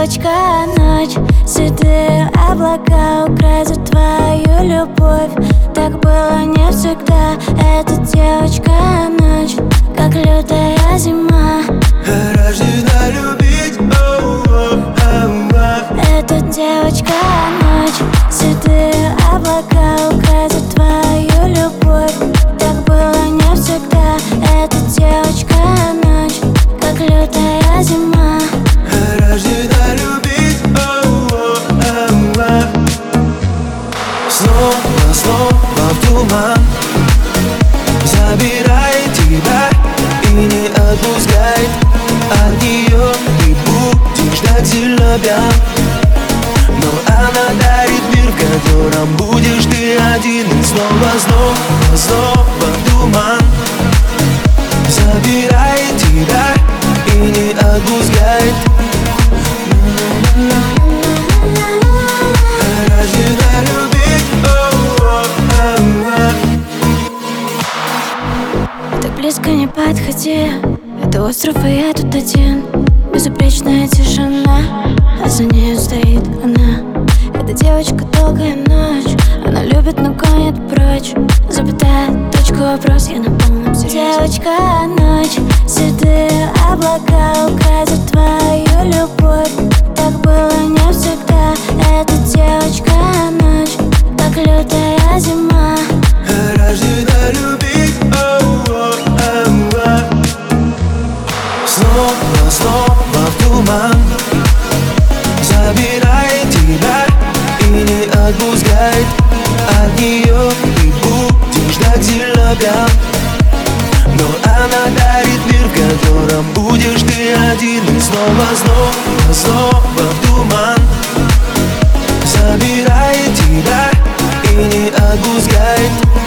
девочка, ночь, седые облака украсят твою любовь. Так было не всегда. Эта девочка, ночь, как лютая зима, рождена любить. Эта девочка, ночь, седые облака украсят твою любовь. Так было не всегда. Эта девочка, ночь, как лютая зима, рождена любить. Снова, снова в туман забирай тебя и не отпускай от нее. Ты будешь так сильно пьян, но она дарит мир, в котором будешь ты один. И снова, снова, снова в туман забирай тебя и не отпускай. Рождена любить. так близко не подходи. Это остров, и я тут один. Безупречная тишина, а за нею стоит она. Эта девочка, долгая ночь, она любит, но гонит прочь. Запятая, точка, вопрос, я на полном серьезе. Девочка, ночь, седые облака украсят твою любовь. Так было не всегда. Эта девочка, ночь, как лютая зима, Рождена любить. Снова, снова в туман забирай тебя и не отпускай от нее. Ты будешь так сильно пьян, но она дарит мир, в котором будешь ты один. И снова, снова, снова в туман забирай тебя и не отпускай.